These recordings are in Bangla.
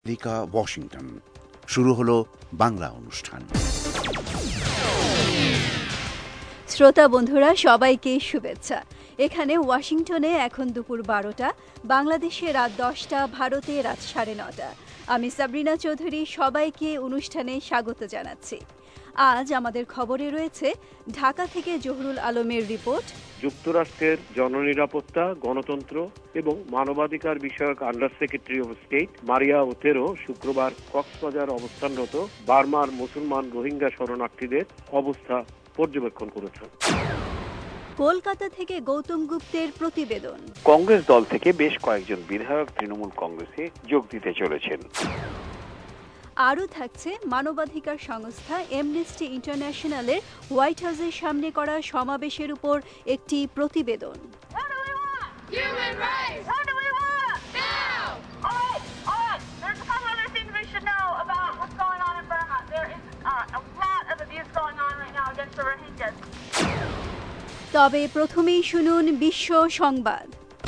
America, Washington. শুরু হলো বাংলা অনুষ্ঠান। শ্রোতা বন্ধুরা, সবাইকে শুভেচ্ছা। এখানে ওয়াশিংটনে এখন দুপুর 12টা, বাংলাদেশে রাত 10টা, ভারতে রাত 9:30। আমি সাবরিনা চৌধুরী সবাইকে অনুষ্ঠানে স্বাগত জানাচ্ছি। আজ আমাদের খবরে রয়েছে ঢাকা থেকে জহুরুল আলমের রিপোর্ট, যুক্তরাষ্ট্রের জননিরাপত্তা, গণতন্ত্র এবং মানবাধিকার বিষয়ক under secretary of state Maria Otero শুক্রবার কক্সবাজার অবস্থানরত বার্মার মুসলমান রোহিঙ্গা শরণার্থীদের অবস্থা পর্যবেক্ষণ করেছেন। কলকাতা থেকে গৌতম গুপ্তের প্রতিবেদন। কংগ্রেস দল থেকে বেশ কয়েকজন বিধায়ক তৃণমূল কংগ্রেসে যোগ দিতে চলেছেন। আরও থাকছে মানবাধিকার সংস্থা অ্যামনেস্টি ইন্টারন্যাশনালের হোয়াইট হাউসের সামনে করা সমাবেশের উপর একটি প্রতিবেদন। তবে প্রথমেই শুনুন বিশ্ব সংবাদ।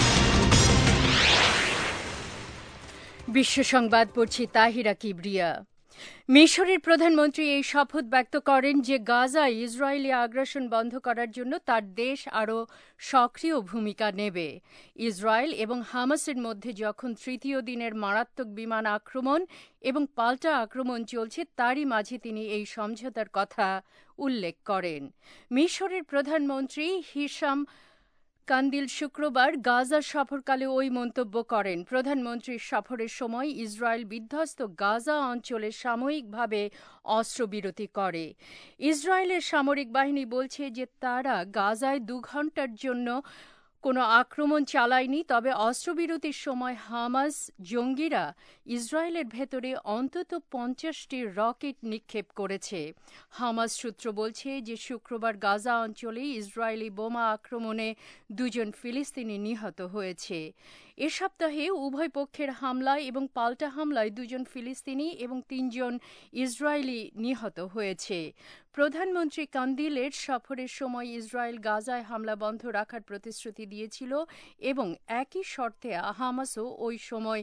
বিশ্ব সংবাদ পড়ছি তাহিরা কিবরিয়া। মিশরের প্রধানমন্ত্রী এই শপথ ব্যক্ত করেন যে গাজায় ইসরায়েলি আগ্রাসন বন্ধ করার জন্য তার দেশ আরও সক্রিয় ভূমিকা নেবে। ইসরায়েল এবং হামাসের মধ্যে যখন তৃতীয় দিনের মারাত্মক বিমান আক্রমণ এবং পাল্টা আক্রমণ চলছে, তারই মাঝে তিনি এই সমঝোতার কথা উল্লেখ করেন। মিশরের প্রধানমন্ত্রী হিশাম কান্দিল শুক্রবার গাজা সফরকালে ওই মন্তব্য করেন। প্রধানমন্ত্রীর সফরের সময় ইসরায়েল বিধ্বস্ত গাজা অঞ্চলে সাময়িকভাবে অস্ত্রবিরতি করে। ইসরায়েলের সামরিক বাহিনী বলছে যে তারা গাজায় 2 ঘণ্টার জন্য কোনো আক্রমণ চালায়নি, তবে অস্ত্রবিরতির সময় হামাস জঙ্গিরা ইসরায়েলের ভেতরে অন্তত 50টি রকেট নিক্ষেপ করেছে। হামাস সূত্র বলছে যে শুক্রবার গাজা অঞ্চলে ইসরায়েলি বোমা আক্রমণে 2 জন ফিলিস্তিনি নিহত হয়েছে। এ সপ্তাহে উভয় পক্ষের হামলায় এবং পাল্টা হামলায় 2 জন ফিলিস্তিনি এবং 3 জন ইসরায়েলি নিহত হয়েছে। প্রধানমন্ত্রী কান্দিলের সফরের সময় ইসরায়েল গাজায় হামলা বন্ধ রাখার প্রতিশ্রুতি দিয়েছিল এবং একই শর্তে হামাসও ওই সময়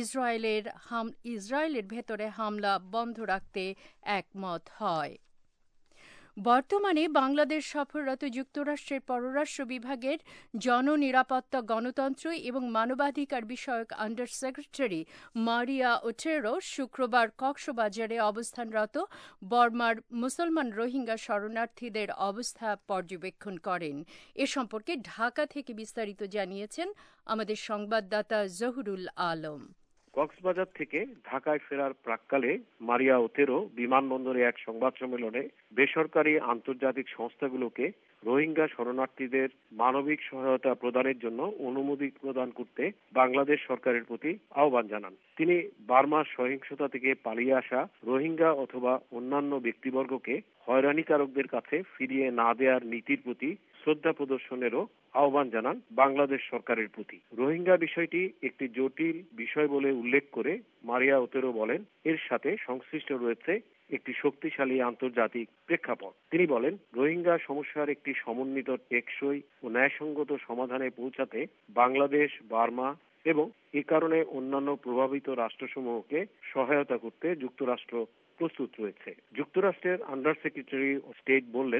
ইসরায়েলের ভেতরে হামলা বন্ধ রাখতে একমত হয়। বর্তমানে বাংলাদেশ সফররত যুক্তরাষ্ট্রের পররাষ্ট্র বিভাগের জননিরাপত্তা, গণতন্ত্র এবং মানবাধিকার বিষয়ক আন্ডার সেক্রেটারি মারিয়া ওটেরো শুক্রবার কক্সবাজারে অবস্থানরত বর্মার মুসলমান রোহিঙ্গা শরণার্থীদের অবস্থা পর্যবেক্ষণ করেন। এ সম্পর্কে ঢাকা থেকে বিস্তারিত জানিয়েছেন আমাদের সংবাদদাতা জহুরুল আলম। কক্সবাজার থেকে ঢাকায় ফেরার প্রাক্কালে মারিয়া ওতেরো বিমানবন্দরে এক সংবাদ সম্মেলনে বেসরকারি আন্তর্জাতিক সংস্থাগুলোকে রোহিঙ্গা শরণার্থীদের মানবিক সহায়তা প্রদানের জন্য অনুমতি প্রদান করতে বাংলাদেশ সরকারের প্রতি আহ্বান জানান। তিনি বার্মার সহিংসতা থেকে পালিয়ে আসা রোহিঙ্গা অথবা অন্যান্য ব্যক্তিবর্গকে হয়রানিকারকদের কাছে ফিরিয়ে না দেওয়ার নীতির প্রতি শ্রদ্ধা প্রদর্শনেরও আহ্বান জানান বাংলাদেশ সরকারের প্রতি। রোহিঙ্গা বিষয়টি একটি জটিল বিষয় বলে উল্লেখ করে মারিয়া ওতেরো বলেন, এর সাথে সংশ্লিষ্ট রয়েছে একটি শক্তিশালী আন্তর্জাতিক প্রেক্ষাপট। তিনি বলেন, রোহিঙ্গা সমস্যার একটি সমন্বিত, টেকসই ও ন্যায়সঙ্গত সমাধানে পৌঁছাতে বাংলাদেশ, বার্মা এবং এ কারণে অন্যান্য প্রভাবিত রাষ্ট্রসমূহকে সহায়তা করতে যুক্তরাষ্ট্র প্রস্তুত রয়েছে। যুক্তরাষ্ট্রের আন্ডার সেক্রেটারি অব স্টেট বললেন,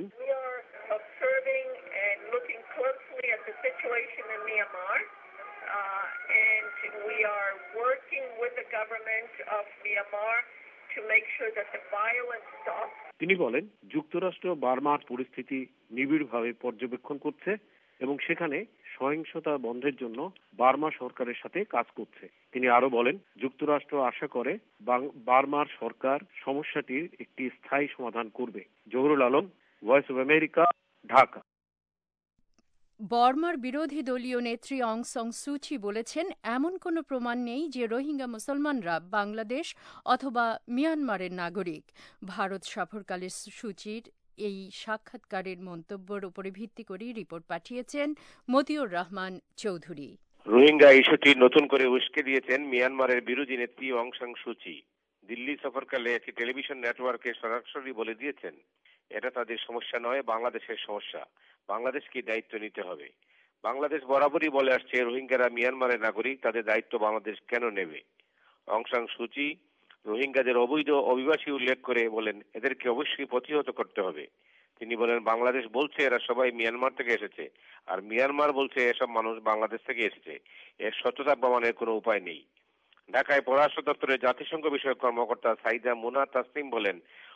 তিনি বলেন, যুক্তরাষ্ট্র বার্মার পরিস্থিতি নিবিড়ভাবে পর্যবেক্ষণ করছে এবং সেখানে সহিংসতা বন্ধের জন্য বার্মা সরকারের সাথে কাজ করছে। তিনি আরো বলেন, যুক্তরাষ্ট্র আশা করে বার্মার সরকার সমস্যাটির একটি স্থায়ী সমাধান করবে। Jahurul Alam, Voice of America, Dhaka. বর্মার বিরোধী দলীয় নেত্রী অং সান সুচি বলেছেন, এমন কোনো প্রমাণ নেই যে রোহিঙ্গা মুসলমানরা বাংলাদেশ অথবা মিয়ানমারের নাগরিক। ভারত সফরকালে সুচির এই সাক্ষাৎকারের মন্তব্যের উপরে ভিত্তি করে রিপোর্ট পাঠিয়েছেন মতিউর রহমান চৌধুরী। রোহিঙ্গা ইস্যুটি নতুন করে উস্কে দিয়েছেন মিয়ানমারের বিরোধী নেত্রী অং সান সুচি। দিল্লি সফরকালে একটি টেলিভিশন নেটওয়ার্কে সরাসরি বলে দিয়েছেন, এটা তাদের সমস্যা নয়, বাংলাদেশের সমস্যা। বাংলাদেশকে দায়িত্ব নিতে হবে। বাংলাদেশ বরাবরই বলে আসছে রোহিঙ্গারা মিয়ানমারের নাগরিক, তাদের দায়িত্ব বাংলাদেশ কেন নেবে? অং সান সুচি রোহিঙ্গাদের অবৈধ অভিবাসী উল্লেখ করে বলেন এদেরকে অবশ্যই প্রতিহত করতে হবে। তিনি বলেন বাংলাদেশ বলছে এরা সবাই মিয়ানমার থেকে এসেছে, আর মিয়ানমার বলছে এসব মানুষ বাংলাদেশ থেকে এসেছে। এর সত্যতা প্রমাণের কোনো উপায় নেই। ঢাকায় পররাষ্ট্র দপ্তরের জাতিসংঘ বিষয়ক কর্মকর্তা সাইদা মুনা তাসনিম বলেন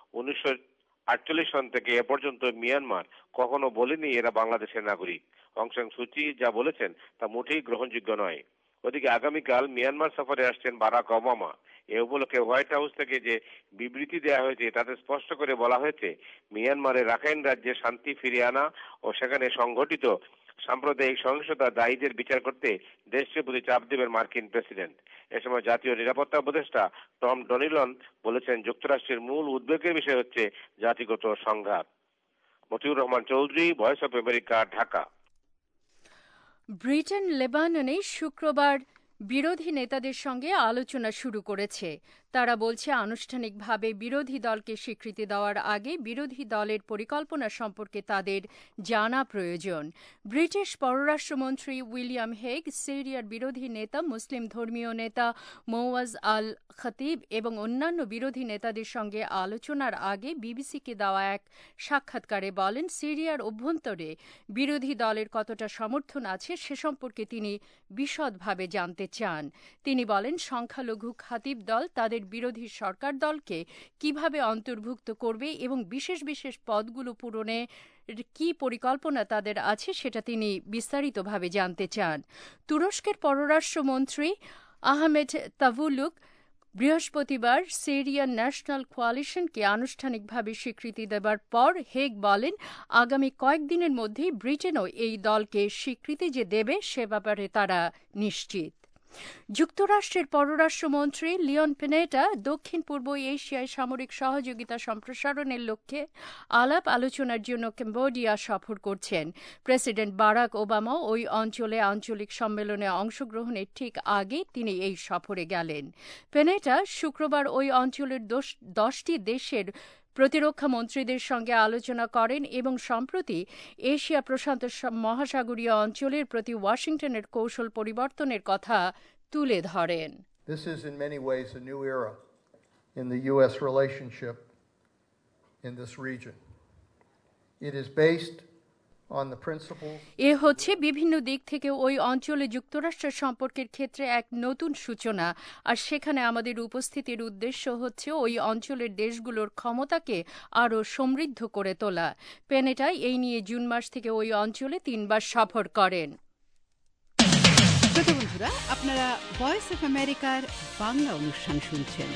1948 সন থেকে এ পর্যন্ত মিয়ানমার কখনো বলেনি এরা বাংলাদেশের নাগরিক। অং সান সুচি যা বলেছেন তা মোটেই গ্রহণযোগ্য নয়। ওদিকে আগামীকাল মিয়ানমার সফরে আসছেন বারাক ওবামা। এ উপলক্ষে হোয়াইট হাউস থেকে যে বিবৃতি দেওয়া হয়েছে তাতে স্পষ্ট করে বলা হয়েছে মিয়ানমারের রাখাইন রাজ্যে শান্তি ফিরিয়ে আনা ও সেখানে সংঘটিত সাম্প্রদায়িক সহিংসতা দায়ীদের বিচার করতে দেশটির প্রতি চাপ দেবেন মার্কিন প্রেসিডেন্ট। এ সময় জাতীয় নিরাপত্তা উপদেষ্টা টম ডনিলন বলেছেন যুক্তরাষ্ট্রের মূল উদ্বেগের বিষয় হচ্ছে জাতিগত সংঘাত। Motiur Rahman Chowdhury, Voice of America, Dhaka. Britain লেবাননে শুক্রবার বিরোধী নেতাদের সঙ্গে আলোচনা শুরু করেছে। তারা বলছে আনুষ্ঠানিকভাবে বিরোধী দলকে স্বীকৃতি দেওয়ার আগে বিরোধী দলের পরিকল্পনা সম্পর্কে তাদের জানা প্রয়োজন। ব্রিটিশ পররাষ্ট্রমন্ত্রী উইলিয়াম হেগ সিরিয়ার বিরোধী নেতা মুসলিম ধর্মীয় নেতা মওয়াজ আল খতিব এবং অন্যান্য বিরোধী নেতাদের সঙ্গে আলোচনার আগে বিবিসিকে দেওয়া এক সাক্ষাৎকারে বলেন সিরিয়ার অভ্যন্তরে বিরোধী দলের কতটা সমর্থন আছে সে সম্পর্কে তিনি বিশদভাবে জানতে চান। তিনি বলেন সংখ্যালঘু খাতিব দল তাদের বিরোধী সরকার দলকে কিভাবে অন্তর্ভুক্ত করবে এবং বিশেষ বিশেষ পদগুলো পূরণে কি পরিকল্পনা তাদের আছে সেটা তিনি বিস্তারিতভাবে জানতে চান। তুরস্কের পররাষ্ট্রমন্ত্রী আহমেদ তাভুলুক বৃহস্পতিবার সিরিয়ান ন্যাশনাল কোয়ালিশনকে আনুষ্ঠানিকভাবে স্বীকৃতি দেবার পর হেগ বলেন আগামী কয়েকদিনের মধ্যেই ব্রিটেনও এই দলকে স্বীকৃতি যে দেবে সে ব্যাপারে তারা নিশ্চিত। যুক্তরাষ্ট্রের পররাষ্ট্রমন্ত্রী লিওন পেনেটা দক্ষিণ পূর্ব এশিয়ায় সামরিক সহযোগিতা সম্প্রসারণের লক্ষ্যে আলাপ আলোচনার জন্য কম্বোডিয়া সফর করছেন। প্রেসিডেন্ট বারাক ওবামা ওই অঞ্চলে আঞ্চলিক সম্মেলনে অংশগ্রহণের ঠিক আগে তিনি এই সফরে গেলেন। পেনেটা শুক্রবার ওই অঞ্চলের 10টি দেশের প্রতিরক্ষা মন্ত্রীদের সঙ্গে আলোচনা করেন এবং সম্প্রতি এশিয়া প্রশান্ত মহাসাগরীয় অঞ্চলের প্রতি ওয়াশিংটনের কৌশল পরিবর্তনের কথা তুলে ধরেন। This is in many ways a new era in the U.S. relationship in this region. It is based on the principles. এ হচ্ছে বিভিন্ন দিক থেকে ওই অঞ্চলে যুক্তরাষ্ট্রের সম্পর্কের ক্ষেত্রে এক নতুন সূচনা, আর সেখানে আমাদের উপস্থিতির উদ্দেশ্য হচ্ছে ওই অঞ্চলের দেশগুলোর ক্ষমতাকে আরও সমৃদ্ধ করে তোলা। পেনেটা এই নিয়ে জুন মাস থেকে ওই অঞ্চলে 3 বার সফর করেন। শ্রোতা বন্ধুরা, আপনারা ভয়েস অফ আমেরিকার বাংলা অনুষ্ঠান শুনছেন।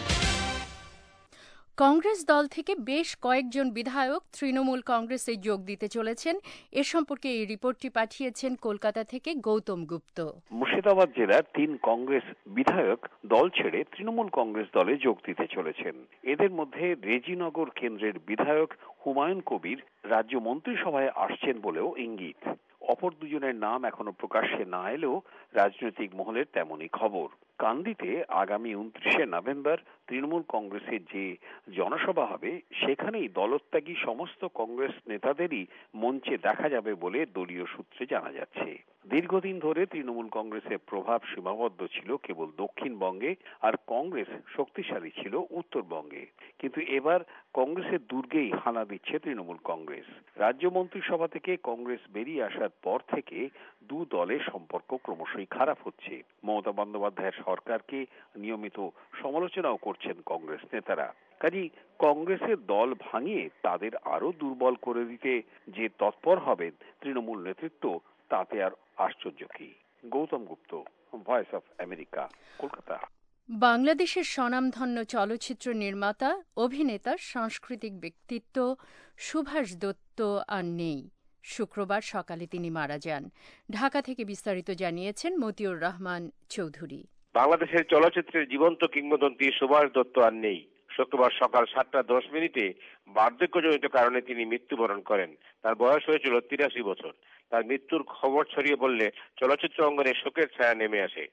কংগ্রেস দল থেকে বেশ কয়েকজন বিধায়ক তৃণমূল কংগ্রেসে যোগ দিতে চলেছেন। এ সম্পর্কে এই রিপোর্টটি পাঠিয়েছেন কলকাতা থেকে গৌতম গুপ্ত। মুর্শিদাবাদ জেলার 3 কংগ্রেস বিধায়ক দল ছেড়ে তৃণমূল কংগ্রেস দলে যোগ দিতে চলেছেন। এদের মধ্যে রেজিনগর কেন্দ্রের বিধায়ক হুমায়ুন কবির রাজ্য মন্ত্রিসভায় আসছেন বলেও ইঙ্গিত। অপর দুজনের নাম এখনো প্রকাশ্যে না এলেও রাজনৈতিক মহলের তেমনই খবর। কান্দিতে আগামী 29শে নভেম্বর তৃণমূল কংগ্রেসের যে জনসভা হবে সেখানেই দলত্যাগী সমস্ত কংগ্রেস নেতাদেরই মঞ্চে দেখা যাবে বলে দলীয় সূত্রে জানা যাচ্ছে। দীর্ঘদিন ধরে তৃণমূল কংগ্রেসের প্রভাব সীমাবদ্ধ ছিল কেবল দক্ষিণবঙ্গে, আর কংগ্রেস শক্তিশালী ছিল উত্তরবঙ্গে। কিন্তু এবার কংগ্রেসের দুর্গেই হানা দিচ্ছে তৃণমূল কংগ্রেস। রাজ্য মন্ত্রিসভা থেকে কংগ্রেস বেরিয়ে আসার পর থেকে দু দলের সম্পর্ক ক্রমশই খারাপ হচ্ছে। মমতা বন্দ্যোপাধ্যায়ের সরকারকে নিয়মিত সমালোচনাও করছেন কংগ্রেস নেতারা। কাজেই কংগ্রেসের দল ভাঙিয়ে তাদের আরো দুর্বল করে দিতে যে তৎপর হবেন তৃণমূল নেতৃত্ব, তাতে আর আশ্চর্য কি। Gautam Gupta, Voice of America, Kolkata. বাংলাদেশের স্বনামধন্য চলচ্চিত্র নির্মাতা, অভিনেতা, সাংস্কৃতিক ব্যক্তিত্ব সুভাষ দত্ত আর নেই। শুক্রবার সকালে তিনি মারা যান। ঢাকা থেকে বিস্তারিত জানিয়েছেন মতিউর রহমান চৌধুরী। বাংলাদেশের চলচ্চিত্রের জীবন্ত কিংবদন্তি সুভাষ দত্ত আর নেই। শুক্রবার সকাল 7:10 বার্ধক্যজনিত কারণে তিনি মৃত্যুবরণ করেন। তার বয়স হয়েছিল 83 বছর। তার মৃত্যুর খবর ছড়িয়ে পড়লে চলচ্চিত্র অঙ্গনে শোকের ছায়া নেমে আসে।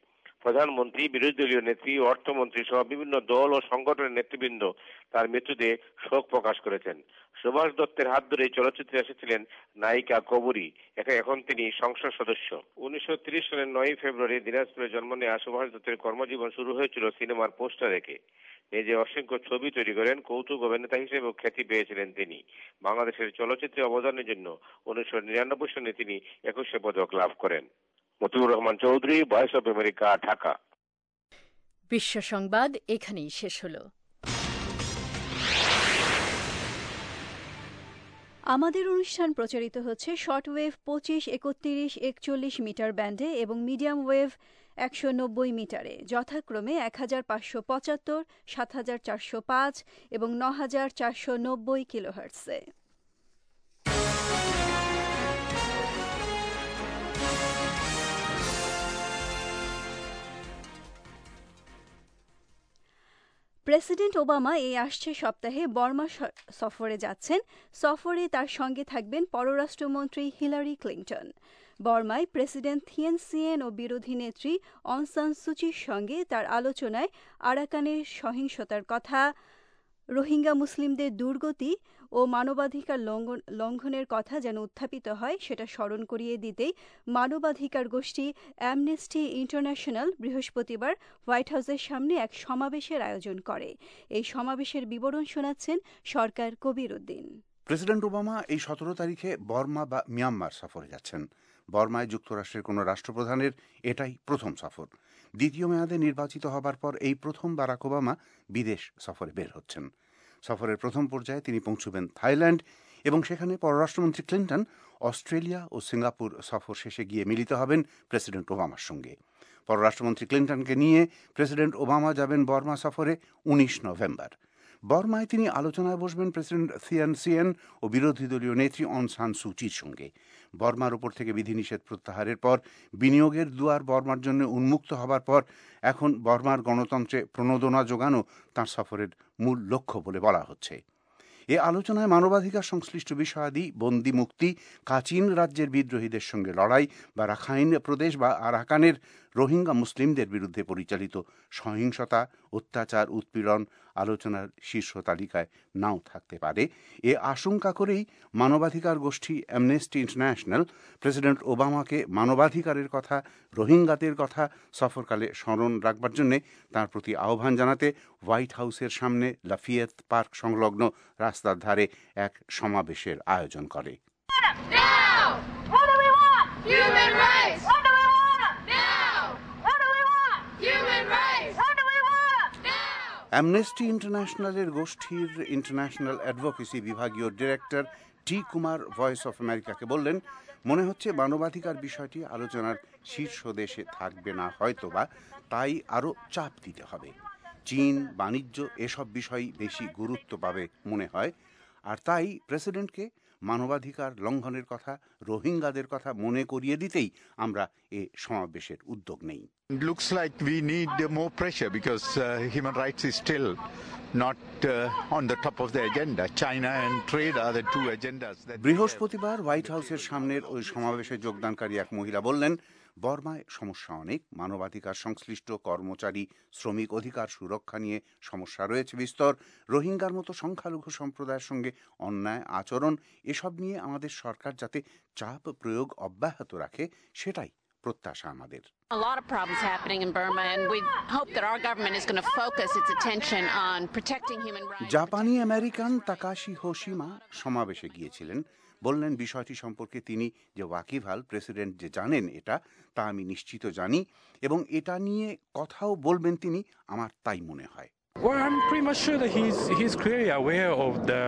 প্রধানমন্ত্রী, বিরোধী দলীয় নেত্রী, অর্থমন্ত্রী সহ বিভিন্ন দল ও সংগঠনের নেতৃবৃন্দ তার মৃত্যুতে শোক প্রকাশ করেছেন। সুভাষ দত্তের হাত ধরে চলচ্চিত্রে এসেছিলেন নায়িকা কবরী। এখন তিনি সংসদ সদস্য। 1930 সালের 9 ফেব্রুয়ারি দিনাজপুরে জন্ম নেওয়া সুভাষ দত্তের কর্মজীবন শুরু হয়েছিল সিনেমার পোস্টার রেখে। নিজে অসংখ্য ছবি তৈরি করেন, কৌতুক অভিনেতা হিসেবেও খ্যাতি পেয়েছিলেন তিনি। বাংলাদেশের চলচ্চিত্রে অবদানের জন্য 1999 সালে তিনি একুশে পদক লাভ করেন। Motiur Rahman Chowdhury, Voice of America, Dhaka. বিশ্ব সংবাদ এখানেই শেষ হল। আমাদের অনুষ্ঠান প্রচারিত হচ্ছে শর্টওয়েভ 25, 31, 41 মিটার ব্যান্ডে এবং মিডিয়াম ওয়েভ 190 মিটারে, যথাক্রমে 1575, 7405 এবং 9490 কিলোহার্টজে। প্রেসিডেন্ট ওবামা এই আসছে সপ্তাহে বর্মা সফরে যাচ্ছেন। সফরে তার সঙ্গে থাকবেন পররাষ্ট্রমন্ত্রী হিলারি ক্লিন্টন। বর্মায় প্রেসিডেন্ট থিয়েন সিয়েন ও বিরোধী নেত্রী অং সান সুচির সঙ্গে তার আলোচনায় আরাকানের সহিংসতার কথা, রোহিঙ্গা মুসলিমদের দুর্গতি ও মানবাধিকার লঙ্ঘনের কথা যেন উত্থাপিত হয় সেটা স্মরণ করিয়ে দিতেই মানবাধিকার গোষ্ঠী অ্যামনেস্টি ইন্টারন্যাশনাল বৃহস্পতিবার হোয়াইট হাউসের সামনে এক সমাবেশের আয়োজন করে। এই সমাবেশের বিবরণ শোনাচ্ছেন সরকার কবির উদ্দিন। প্রেসিডেন্ট ওবামা এই 17 তারিখে বর্মা বা মিয়ানমার সফরে যাচ্ছেন। বর্মায় যুক্তরাষ্ট্রের কোনো রাষ্ট্রপ্রধানের এটাই প্রথম সফর। দ্বিতীয় মেয়াদে নির্বাচিত হবার পর এই প্রথম বারাক ওবামা বিদেশ সফরে বের হচ্ছেন। সফরের প্রথম পর্যায়ে তিনি পৌঁছবেন থাইল্যান্ড এবং সেখানে পররাষ্ট্রমন্ত্রী ক্লিন্টন অস্ট্রেলিয়া ও সিঙ্গাপুর সফর শেষে গিয়ে মিলিত হবেন প্রেসিডেন্ট ওবামার সঙ্গে। পররাষ্ট্রমন্ত্রী ক্লিন্টনকে নিয়ে প্রেসিডেন্ট ওবামা যাবেন বর্মা সফরে 19 নভেম্বর। বর্মায় তিনি আলোচনায় বসবেন প্রেসিডেন্ট থিয়েন সিয়েন ও বিরোধী দলীয় নেত্রী অং সান সুচির সঙ্গে। বর্মার ওপর থেকে বিধিনিষেধ প্রত্যাহারের পর বিনিয়োগের দুয়ার বর্মার জন্য উন্মুক্ত হবার পর এখন বর্মার গণতন্ত্রে প্রণোদনা যোগানো তাঁর সফরের মূল লক্ষ্য বলে বলা হচ্ছে। এ আলোচনায় মানবাধিকার সংশ্লিষ্ট বিষয়াদি, বন্দি মুক্তি, কাচিন রাজ্যের বিদ্রোহীদের সঙ্গে লড়াই বা রাখাইন প্রদেশ বা আরাকানের রোহিঙ্গা মুসলিমদের বিরুদ্ধে পরিচালিত সহিংসতা, অত্যাচার, উৎপীড়ন আলোচনার শীর্ষ তালিকায় নাও থাকতে পারে। এ আশঙ্কা করেই মানবাধিকার গোষ্ঠী অ্যামনেস্টি ইন্টারন্যাশনাল প্রেসিডেন্ট ওবামাকে মানবাধিকারের কথা, রোহিঙ্গাদের কথা সফরকালে স্মরণ রাখবার জন্য তাঁর প্রতি আহ্বান জানাতে হোয়াইট হাউসের সামনে লাফিয়েত পার্ক সংলগ্ন রাস্তার ধারে এক সমাবেশের আয়োজন করে। অ্যামনেস্টি ইন্টারন্যাশনালের গোষ্ঠীর ইন্টারন্যাশনাল অ্যাডভোকেসি বিভাগীয় director T Kumar Voice of আমেরিকাকে বললেন, মনে হচ্ছে মানবাধিকার বিষয়টি আলোচনার শীর্ষ দেশে থাকবে না হয়তোবা, তাই আরও চাপ দিতে হবে। চীন, বাণিজ্য এসব বিষয় বেশি গুরুত্ব পাবে মনে হয়। আর তাই প্রেসিডেন্টকে মানবাধিকার লঙ্ঘনের কথা, রোহিঙ্গাদের কথা মনে করিয়ে দিতেই আমরা এ সমাবেশের উদ্যোগ নেই। Looks like we need more pressure because human rights is still not on the top of the agenda. China and trade are the two agendas. বৃহস্পতিবার হোয়াইট হাউসের সামনের ওই সমাবেশে যোগদানকারী এক মহিলা বললেন, বর্মায় সমস্যা অনেক, মানবাধিকার সংশ্লিষ্ট কর্মচারী, শ্রমিক অধিকার সুরক্ষা নিয়ে সমস্যা রয়েছে বিস্তর, রোহিঙ্গার মতো সংখ্যালঘু সম্প্রদায়ের সঙ্গে অন্যায় আচরণ, এসব নিয়ে আমাদের সরকার যাতে চাপ প্রয়োগ অব্যাহত রাখে সেটাই প্রত্যাশা আমাদের। A lot of problems happening in Burma and we hope that our government is going to focus its attention on protecting human rights. জাপানি আমেরিকান তাকাশি হোশিমা সমাবেশে গিয়েছিলেন। বললেন, বিষয়টি সম্পর্কে তিনি যে ওয়াকিবহাল, প্রেসিডেন্ট যে জানেন এটা, তা আমি নিশ্চিত জানি এবং এটা নিয়ে কথাও বলবেন তিনি, আমার তাই মনে হয়। Well, I'm pretty much sure that he's clearly aware of the,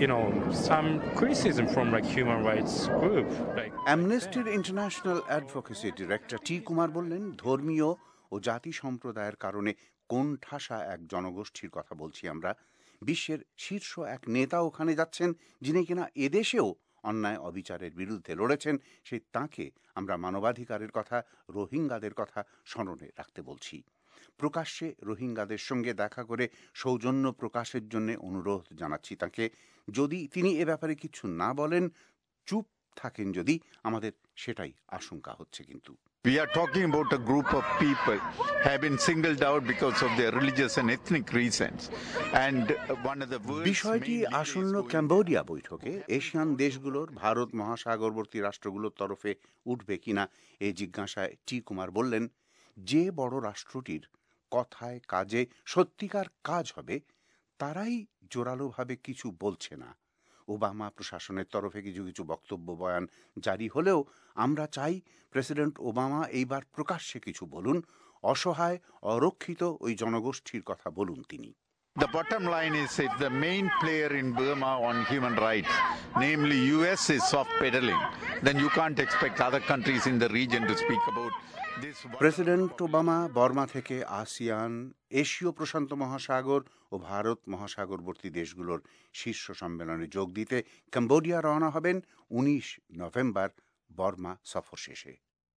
some criticism from human rights group. অ্যামনেস্টির international advocacy director T Kumar বললেন, ধর্মীয় ও জাতি সম্প্রদায়ের কারণে কোণঠাসা এক জনগোষ্ঠীর কথা বলছি আমরা। বিশ্বের শীর্ষ এক নেতা ওখানে যাচ্ছেন, যিনি কিনা এদেশেও অন্যায় অবিচারের বিরুদ্ধে লড়েছেন। সেই তাঁকে আমরা মানবাধিকারের কথা, রোহিঙ্গাদের কথা স্মরণে রাখতে বলছি। প্রকাশ্যে রোহিঙ্গাদের সঙ্গে দেখা করে সৌজন্য প্রকাশের জন্য অনুরোধ জানাচ্ছি তাকে। যদি তিনি এ ব্যাপারে কিছু না বলেন, চুপ থাকেন যদি, আমাদের সেটাই আশঙ্কা হচ্ছে। কিন্তু We are talking about a group of people have been singled out because of their religious and ethnic reasons. And one of the world's বিষয়টি আসন্ন ক্যাম্বোডিয়া বৈঠকে এশিয়ান দেশগুলোর ভারত মহাসাগরবর্তী রাষ্ট্রগুলোর তরফে উঠবে কিনা এই জিজ্ঞাসায় টি কুমার বললেন, যে বড় রাষ্ট্রটির কথায় কাজে সত্যিকার কাজ হবে তারাই জোরালোভাবে কিছু বলছে না। ওবামা প্রশাসনের তরফে কিছু কিছু বক্তব্য বয়ান জারি হলেও আমরা চাই প্রেসিডেন্ট ওবামা এইবার প্রকাশ্যে কিছু বলুন, অসহায় অরক্ষিত ওই জনগোষ্ঠীর কথা বলুন তিনি। The bottom line is if the main player in Burma on human rights, namely US, is soft pedaling, then you can't expect other countries in the region to speak about this. President Obama Burma থেকে আসিয়ান, এশীয় প্রশান্ত মহাসাগর ও ভারত মহাসাগরবর্তী দেশগুলোর শীর্ষ সম্মেলনে যোগ দিতে কম্বোডিয়া রওনা হবেন 19 নভেম্বর বর্মা সফর শেষে।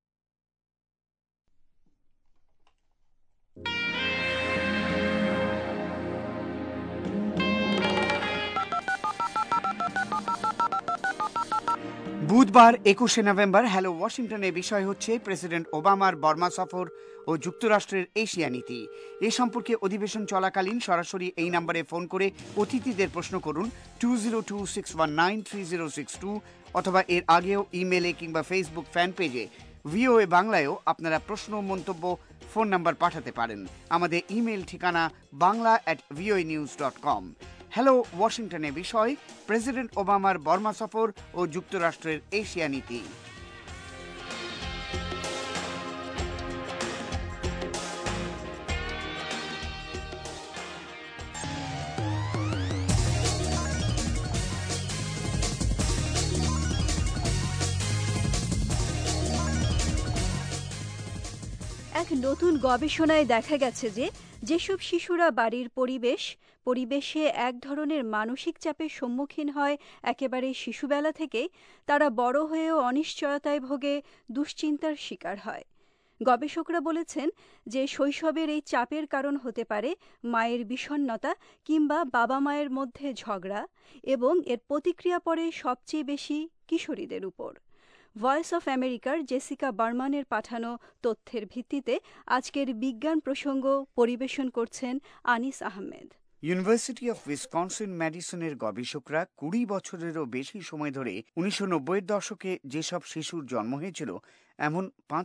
বুধবার 21 নভেম্বর হ্যালো ওয়াশিংটনে বিষয় হচ্ছে প্রেসিডেন্ট ওবামার বর্মা সফর ও যুক্তরাষ্ট্রের এশিয়া নীতি। এ সম্পর্কে অধিবেশন চলাকালীন সরাসরি এই নম্বরে ফোন করে অতিথিদের প্রশ্ন করুন 2026193062 অথবা এর আগেও ইমেলে কিংবা ফেসবুক ফ্যান পেজে ভিওএ বাংলায়ও আপনারা প্রশ্ন মন্তব্য ফোন নাম্বার পাঠাতে পারেন। আমাদের ইমেল ঠিকানা bangla@voanews.com। হ্যালো ওয়াশিংটনে বিষয় প্রেসিডেন্ট ওবামার বর্মা সফর ও যুক্তরাষ্ট্রের এশিয়া নীতি। এক নতুন গবেষণায় দেখা গেছে যে যেসব শিশুরা বাড়ির পরিবেশে এক ধরনের মানসিক চাপের সম্মুখীন হয় একেবারে শিশুবেলা থেকে, তারা বড় হয়েও অনিশ্চয়তায় ভোগে, দুশ্চিন্তার শিকার হয়। গবেষকরা বলেছেন যে শৈশবের এই চাপের কারণ হতে পারে মায়ের বিষণ্ণতা কিংবা বাবা মায়ের মধ্যে ঝগড়া, এবং এর প্রতিক্রিয়া পড়ে সবচেয়ে বেশি কিশোরীদের উপর। ভয়েস অফ আমেরিকার জেসিকা বার্মানের পাঠানো তথ্যের ভিত্তিতে আজকের বিজ্ঞান প্রসঙ্গ পরিবেশন করছেন Anis Ahmed. University of Wisconsin ম্যাডিসনের গবেষকরা 20 বছরেরও বেশি সময় ধরে 1990-এর দশকে যেসব শিশুর জন্ম হয়েছিল এমন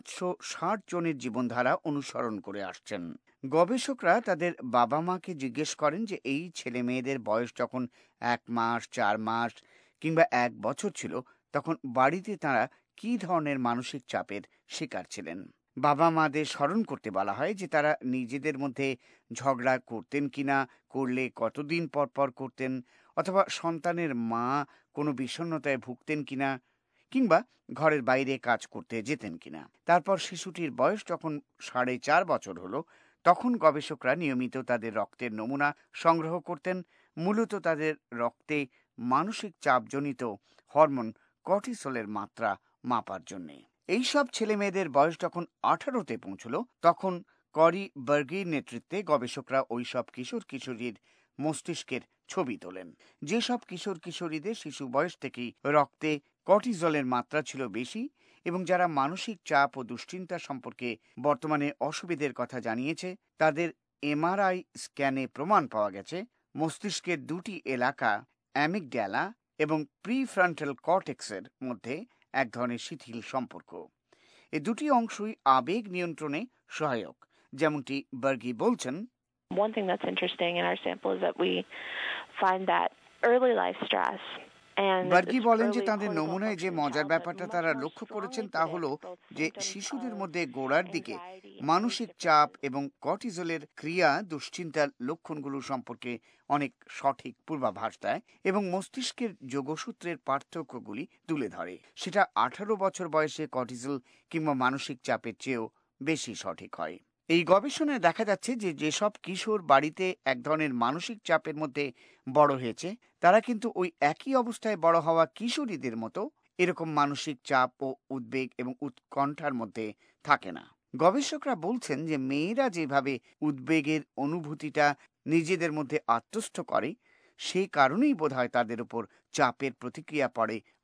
560 জনের জীবনধারা অনুসরণ করে আসছেন। গবেষকরা তাদের বাবা মাকে জিজ্ঞেস করেন যে এই ছেলে মেয়েদের বয়স যখন 1 মাস, 4 মাস কিংবা 1 বছর ছিল তখন বাড়িতে তারা কী ধরনের মানসিক চাপের শিকার ছিলেন। বাবা মাদের স্মরণ করতে বলা হয় যে তারা নিজেদের মধ্যে ঝগড়া করতেন কিনা, করলে কতদিন পর পর করতেন, অথবা সন্তানের মা কোনো বিষণ্ণতায় ভুগতেন কিনা, কিংবা ঘরের বাইরে কাজ করতে যেতেন কিনা। তারপর শিশুটির বয়স যখন 4.5 বছর হলো তখন গবেষকরা নিয়মিত তাদের রক্তের নমুনা সংগ্রহ করতেন, মূলত তাদের রক্তে মানসিক চাপজনিত হরমোন কর্টিসলের মাত্রা মাপার জন্যে। এইসব ছেলে মেয়েদের বয়স যখন 18তে পৌঁছল তখন করি বার্গির নেতৃত্বে গবেষকরা ওইসব কিশোর কিশোরীর মস্তিষ্কের ছবি তোলেন যেসব কিশোর কিশোরীদের শিশু বয়স থেকেই রক্তে কর্টিজলের মাত্রা ছিল বেশি এবং যারা মানসিক চাপ ও দুশ্চিন্তা সম্পর্কে বর্তমানে অসুবিধের কথা জানিয়েছে। তাদের এমআরআই স্ক্যানে প্রমাণ পাওয়া গেছে মস্তিষ্কের দুটি এলাকা অ্যামিগডালা এবং প্রিফ্রন্টাল কর্টেক্সের মধ্যে এক ধরনের শিথিল সম্পর্ক। এই দুটি অংশই আবেগ নিয়ন্ত্রণে সহায়ক, যেমনটি বার্গি বলছেন। One thing that's interesting in our sample is that we find that early life stress. Bargi বলেন যে তাদের নমুনায় যে মজার ব্যাপারটা তারা লক্ষ্য করেছেন তা হলো যে শিশুদের মধ্যে গোড়ার দিকে মানসিক চাপ এবং কর্টিজলের ক্রিয়া দুশ্চিন্তার লক্ষণগুলো সম্পর্কে অনেক সঠিক পূর্বাভাস দেয় এবং মস্তিষ্কের যোগসূত্রের পার্থক্যগুলি তুলে ধরে। সেটা 18 বছর বয়সে কর্টিজল কিংবা মানসিক চাপের চেয়েও বেশি সঠিক হয়। এই গবেষণায় দেখা যাচ্ছে যে যেসব কিশোর বাড়িতে এক ধরনের মানসিক চাপের মধ্যে বড় হয়েছে তারা কিন্তু ওই একই অবস্থায় বড় হওয়া কিশোরীদের মতো এরকম মানসিক চাপ ও উদ্বেগ এবং উৎকণ্ঠার মধ্যে থাকে না। গবেষকরা বলছেন যে মেয়েরা যেভাবে উদ্বেগের অনুভূতিটা নিজেদের মধ্যে আত্মস্থ করে সেই কারণেই বোধহয় তাদের উপর চাপের প্রতিক্রিয়া পড়ে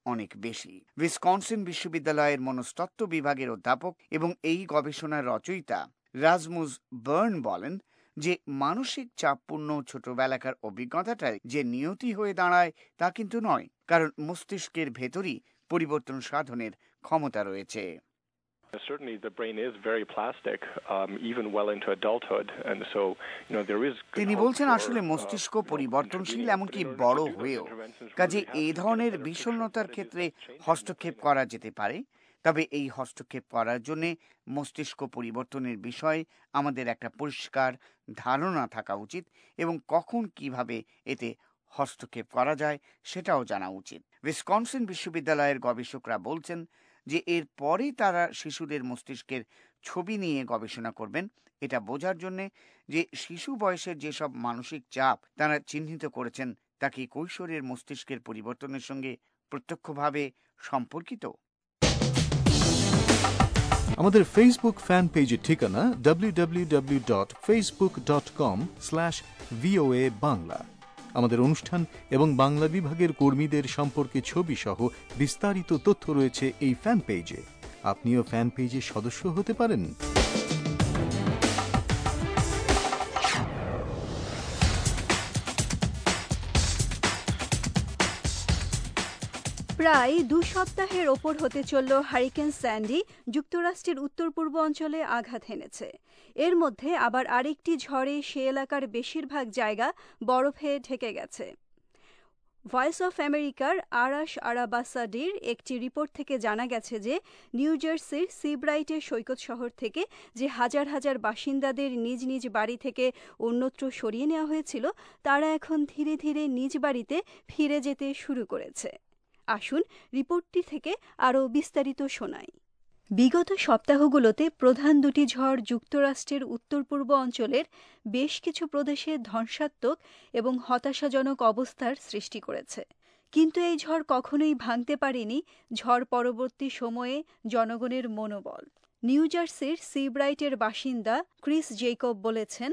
অনেক বেশি। উইসকনসিন বিশ্ববিদ্যালয়ের মনস্তত্ত্ব বিভাগের অধ্যাপক এবং এই গবেষণার রচয়িতা রাসমুস বার্ন বলেন যে মানসিক চাপপূর্ণ ছোটবেলাকার অভিজ্ঞতাটাই যে নিয়তি হয়ে দাঁড়ায় তা কিন্তু নয়, কারণ মস্তিষ্কের ভেতরই পরিবর্তন সাধনের ক্ষমতা রয়েছে। Certainly the brain is very plastic, even well into adulthood, and so there is. তিনি বলছেন আসলে মস্তিষ্ক পরিবর্তনশীল, এমনকি বড় হয়েও। কাজে এই ধরনের বিষণ্ণতার ক্ষেত্রে হস্তক্ষেপ করা যেতে পারে, তবে এই হস্তক্ষেপ করার জন্য মস্তিষ্ক পরিবর্তনের বিষয়ে আমাদের একটা পরিষ্কার ধারণা থাকা উচিত এবং কখন কিভাবে এতে হস্তক্ষেপ করা যায় সেটাও জানা উচিত। উইসকনসিন বিশ্ববিদ্যালয়ের গবেষকরা বলছেন যে এর পরে তারা শিশুদের মস্তিষ্কের ছবি নিয়ে গবেষণা করবেন, এটা বোঝার জন্য যে শিশু বয়সের যেসব মানসিক চাপ তারা চিহ্নিত করেছেন তা কি কৈশোরের মস্তিষ্কের পরিবর্তনের সঙ্গে প্রত্যক্ষভাবে সম্পর্কিত। আমাদের ফেসবুক ফ্যান পেজের ঠিকানা www.facebook.com/VOA বাংলা। আমাদের অনুষ্ঠান এবং বাংলা বিভাগের কর্মীদের সম্পর্কে ছবি সহ বিস্তারিত তথ্য রয়েছে এই ফ্যান পেজে। আপনিও ফ্যান পেজের সদস্য হতে পারেন। প্রায় 2 সপ্তাহের ওপর হতে চলল হারিকেন স্যান্ডি যুক্তরাষ্ট্রের উত্তর পূর্ব অঞ্চলে আঘাত হেনেছে। এর মধ্যে আবার আরেকটি ঝড়ে সে এলাকার বেশিরভাগ জায়গা বরফে ঢেকে গেছে। ভয়েস অফ আমেরিকার আরাশ আরাবাসাডির একটি রিপোর্ট থেকে জানা গেছে যে নিউ জার্সির সিব্রাইটের সৈকত শহর থেকে যে হাজার হাজার বাসিন্দাদের নিজ নিজ বাড়ি থেকে অন্যত্র সরিয়ে নেওয়া হয়েছিল, তারা এখন ধীরে ধীরে নিজ বাড়িতে ফিরে যেতে শুরু করেছে। আসুন রিপোর্টটি থেকে আরও বিস্তারিত শোনাই। বিগত সপ্তাহগুলোতে প্রধান দুটি ঝড় যুক্তরাষ্ট্রের উত্তর পূর্ব অঞ্চলের বেশ কিছু প্রদেশে ধ্বংসাত্মক এবং হতাশাজনক অবস্থার সৃষ্টি করেছে, কিন্তু এই ঝড় কখনোই ভাঙতে পারেনি ঝড় পরবর্তী সময়ে জনগণের মনোবল। নিউ জার্সির সিব্রাইটের বাসিন্দা ক্রিস জেকব বলেছেন,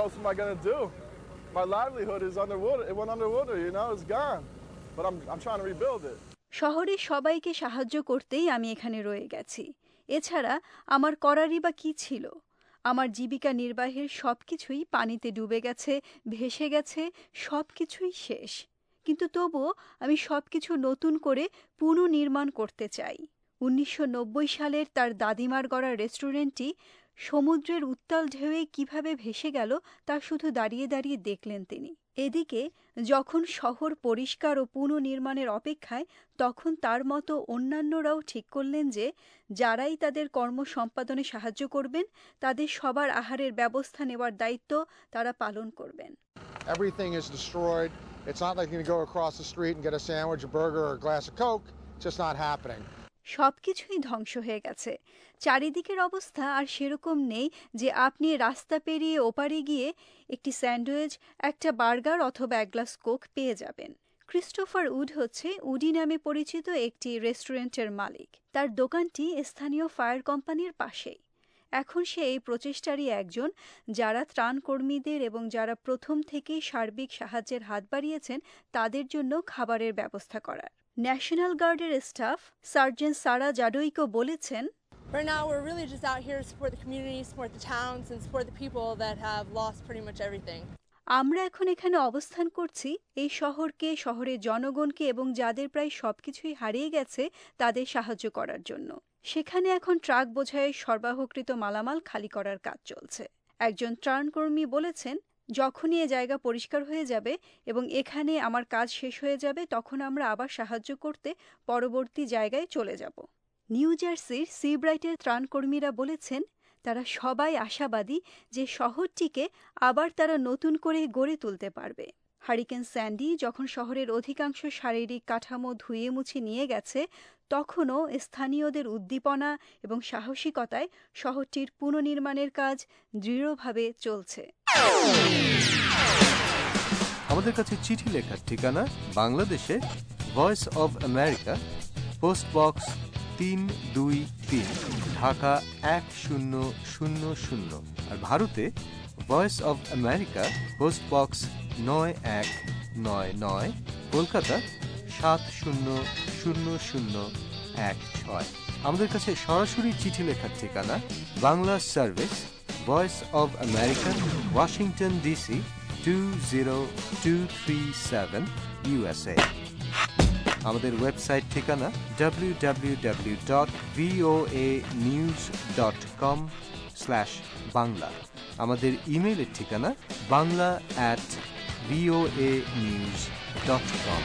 শহরের সবাইকে সাহায্য করতেই আমি এখানে রয়ে গেছি। এছাড়া আমার করারই বা কি ছিল? আমার জীবিকা নির্বাহের সবকিছুই পানিতে ডুবে গেছে, ভেসে গেছে, সবকিছুই শেষ। কিন্তু তবুও আমি সবকিছু নতুন করে পুনর্নির্মাণ করতে চাই। 1990 সালের তার দাদিমার গড়া রেস্টুরেন্টটি সমুদ্রের উত্তাল ঢেউয়ে কিভাবে ভেসে গেল তা শুধু দাঁড়িয়ে দাঁড়িয়ে দেখলেন তিনি। এদিকে যখন শহর পরিষ্কার ও পুনর্নির্মাণের অপেক্ষায়, তখন তার মতো অন্যান্যরাও ঠিক করলেন যে যারাই তাদের কর্ম সম্পাদনে সাহায্য করবেন, তাদের সবার আহারের ব্যবস্থা নেওয়ার দায়িত্ব তারা পালন করবেন। Everything is destroyed. It's not like you can go across the street and get a sandwich, a burger or a glass of Coke. It's just not happening. সবকিছুই ধ্বংস হয়ে গেছে। চারিদিকের অবস্থা আর সেরকম নেই যে আপনি রাস্তা পেরিয়ে ওপারে গিয়ে একটি স্যান্ডউইচ, একটা বার্গার অথবা এক গ্লাস কোক পেয়ে যাবেন। ক্রিস্টোফার উড হচ্ছে উডি নামে পরিচিত একটি রেস্টুরেন্টের মালিক। তার দোকানটি স্থানীয় ফায়ার কোম্পানির পাশেই। এখন সে এই প্রচেষ্টারই একজন যারা ত্রাণকর্মীদের এবং যারা প্রথম থেকেই সার্বিক সাহায্যের হাত বাড়িয়েছেন তাদের জন্য খাবারের ব্যবস্থা করার। ন্যাশনাল গার্ডের স্টাফ সার্জেন্ট সারা জাডুইকো বলেছেন, Right now we're really just out here to support the community, support the towns and support the people that have lost pretty much everything. আমরা এখন এখানে অবস্থান করছি এই শহরকে, শহরের জনগণকে এবং যাদের প্রায় সবকিছুই হারিয়ে গেছে তাদের সাহায্য করার জন্য। সেখানে এখন ট্রাক বোঝাই সরবরাহকৃত মালামাল খালি করার কাজ চলছে। একজন ত্রাণকর্মী বলেছেন, যখনই এ জায়গা পরিষ্কার হয়ে যাবে এবং এখানে আমার কাজ শেষ হয়ে যাবে, তখন আমরা আবার সাহায্য করতে পরবর্তী জায়গায় চলে যাব। নিউ জার্সির সিব্রাইটের ত্রাণকর্মীরা বলেছেন, তারা সবাই আশাবাদী যে শহরটিকে আবার তারা নতুন করে গড়ে তুলতে পারবে। হারিকেন স্যান্ডি যখন শহরের অধিকাংশ শারীরিক কাঠামো ধুয়ে মুছে নিয়ে গেছে, তখনও স্থানীয়দের উদ্দীপনা এবং সাহসিকতায় শহরটির পুনর্নির্মাণের কাজ দৃঢ়ভাবে চলছে। আমাদের কাছে চিঠি লেখার ঠিকানা বাংলাদেশে Voice of America, post box 323, Dhaka 1000, আর ভারতে Voice of America, post box 9199, Kolkata 700016। আমাদের কাছে সরাসরি চিঠি লেখার ঠিকানা Bangla service, Voice of America, Washington DC 20237 USA। আমাদের ওয়েবসাইট ঠিকানা www.voanews.com/bangla। আমাদের ইমেইলের ঠিকানা bangla@voanews.com।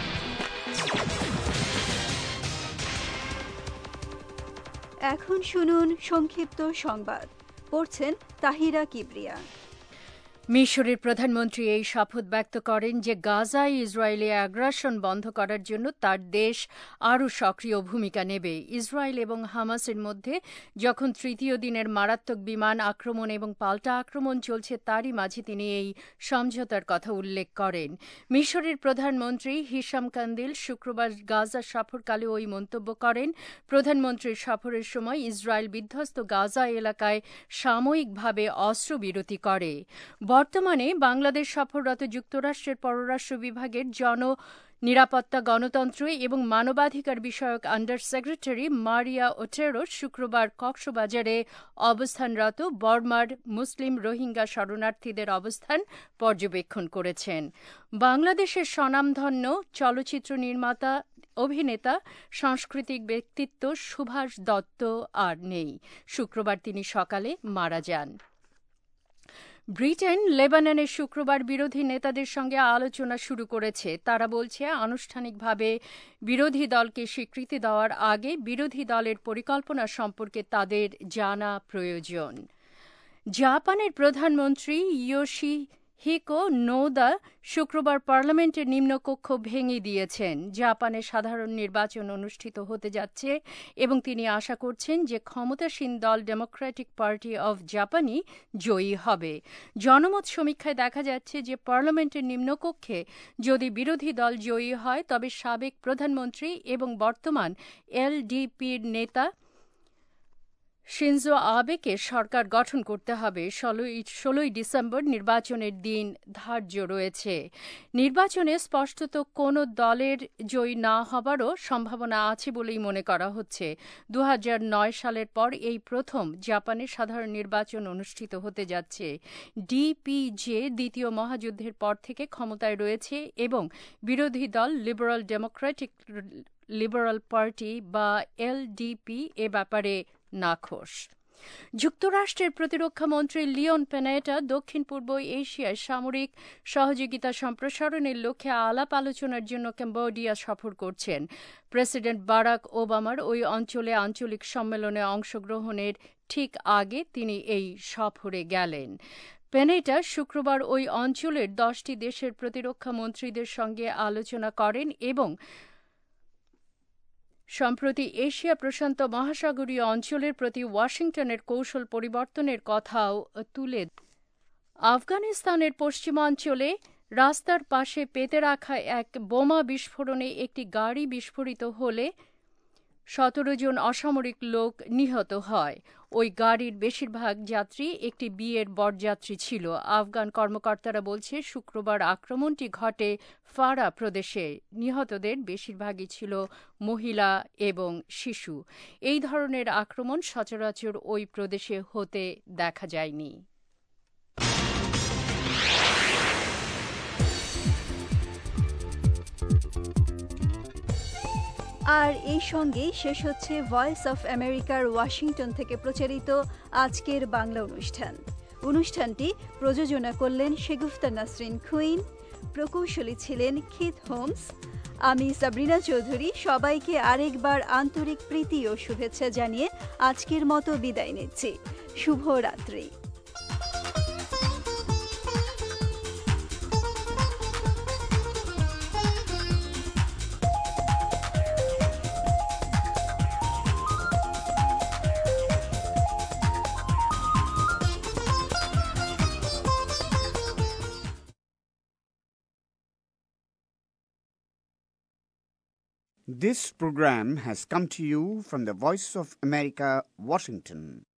এখন শুনুন সংক্ষিপ্ত সংবাদ, পড়ছেন তাহিরা কিবরিয়া। মিশরের প্রধানমন্ত্রী এই শপথ ব্যক্ত করেন যে গাজায় ইসরায়েলি আগ্রাসন বন্ধ করার জন্য তার দেশ আরও সক্রিয় ভূমিকা নেবে। ইসরায়েল এবং হামাসের মধ্যে যখন তৃতীয় দিনের মারাত্মক বিমান আক্রমণ এবং পাল্টা আক্রমণ চলছে, তারই মাঝে তিনি এই সমঝোতার কথা উল্লেখ করেন। মিশরের প্রধানমন্ত্রী হিশাম কান্দিল শুক্রবার গাজা সফরকালে ওই মন্তব্য করেন। প্রধানমন্ত্রীর সফরের সময় ইসরায়েল বিধ্বস্ত গাজা এলাকায় সাময়িকভাবে অস্ত্রবিরতি করে। বর্তমানে বাংলাদেশ সফররত যুক্তরাষ্ট্রের পররাষ্ট্র বিভাগের নিরাপত্তা, গণতন্ত্র এবং মানবাধিকার বিষয়ক আন্ডার সেক্রেটারি মারিয়া ওটেরো শুক্রবার কক্সবাজারে অবস্থানরত বর্মার মুসলিম রোহিঙ্গা শরণার্থীদের অবস্থান পর্যবেক্ষণ করেছেন। বাংলাদেশের স্বনামধন্য চলচ্চিত্র নির্মাতা, অভিনেতা, সাংস্কৃতিক ব্যক্তিত্ব সুভাষ দত্ত আর নেই। শুক্রবার তিনি সকালে মারা যান। ব্রিটেন লেবাননে শুক্রবার বিরোধী নেতাদের সঙ্গে আলোচনা শুরু করেছে। তারা বলছে, আনুষ্ঠানিকভাবে বিরোধী দলকে স্বীকৃতি দেওয়ার আগে বিরোধী দলের পরিকল্পনা সম্পর্কে তাদের জানা প্রয়োজন। জাপানের প্রধানমন্ত্রী ইয়োশিহিকো নোদা শুক্রবার পার্লামেন্টের নিম্নকক্ষ ভেঙে দিয়েছেন। জাপানে সাধারণ নির্বাচন অনুষ্ঠিত হতে যাচ্ছে এবং তিনি আশা করছেন যে ক্ষমতাসীন দল ডেমোক্রেটিক পার্টি অব জাপানই জয়ী হবে। জনমত সমীক্ষায় দেখা যাচ্ছে যে পার্লামেন্টের নিম্নকক্ষে যদি বিরোধী দল জয়ী হয়, তবে সাবেক প্রধানমন্ত্রী এবং বর্তমান এলডিপির নেতা শিনজো আবেকে সরকার গঠন করতে হবে। 16 ডিসেম্বর নির্বাচনের দিন ধার্য রয়েছে। নির্বাচনে স্পষ্টত কোনো দলের জয়ী না হবারও সম্ভাবনা আছে বলেই মনে করা হচ্ছে। 2009 সালের পর এই প্রথম জাপানের সাধারণ নির্বাচন অনুষ্ঠিত হতে যাচ্ছে। ডিপিজে দ্বিতীয় মহাযুদ্ধের পর থেকে ক্ষমতায় রয়েছে এবং বিরোধী দল লিবারাল পার্টি বা এলডিপি এ ব্যাপারে নাখোশ। যুক্তরাষ্ট্রের প্রতিরক্ষা মন্ত্রী লিওন পেনেটা দক্ষিণ পূর্ব এশিয়ায় সামরিক সহযোগিতা সম্প্রসারণের লক্ষ্যে আলাপ আলোচনার জন্য কম্বোডিয়া সফর করছেন। প্রেসিডেন্ট বারাক ওবামার ওই অঞ্চলে আঞ্চলিক সম্মেলনে অংশগ্রহণের ঠিক আগে তিনি এই সফরে গেলেন। পেনেটা শুক্রবার ওই অঞ্চলের 10টি দেশের প্রতিরক্ষা মন্ত্রীদের সঙ্গে আলোচনা করেন এবং সম্প্রতি এশিয়া প্রশান্ত মহাসাগরীয় অঞ্চলের প্রতি ওয়াশিংটনের কৌশল পরিবর্তনের কথাও তুলে। আফগানিস্তানের পশ্চিমাঞ্চলে রাস্তার পাশে পেতে রাখা এক বোমা বিস্ফোরণে একটি গাড়ি বিস্ফোরিত হলে 17 জন অসামরিক লোক নিহত হয়। ওই গাড়ির বেশিরভাগ যাত্রী একটি বিয়ের বরযাত্রী ছিল। আফগান কর্মকর্তারা বলছে, শুক্রবার আক্রমণটি ঘটে ফারা প্রদেশে। নিহতদের বেশিরভাগই ছিল মহিলা এবং শিশু। এই ধরনের আক্রমণ সচরাচর ওই প্রদেশে হতে দেখা যায়নি। আর এই সঙ্গেই শেষ হচ্ছে ভয়েস অফ আমেরিকার ওয়াশিংটন থেকে প্রচারিত আজকের বাংলা অনুষ্ঠানটি প্রযোজনা করলেন শেগুফতা নাসরিন কুইন, প্রকৌশলী ছিলেন কিথ হোমস। আমি সাবরিনা চৌধুরী সবাইকে আরেকবার আন্তরিক প্রীতি ও শুভেচ্ছা জানিয়ে আজকের মতো বিদায় নিচ্ছি। শুভরাত্রি। This program has come to you from the Voice of America, Washington.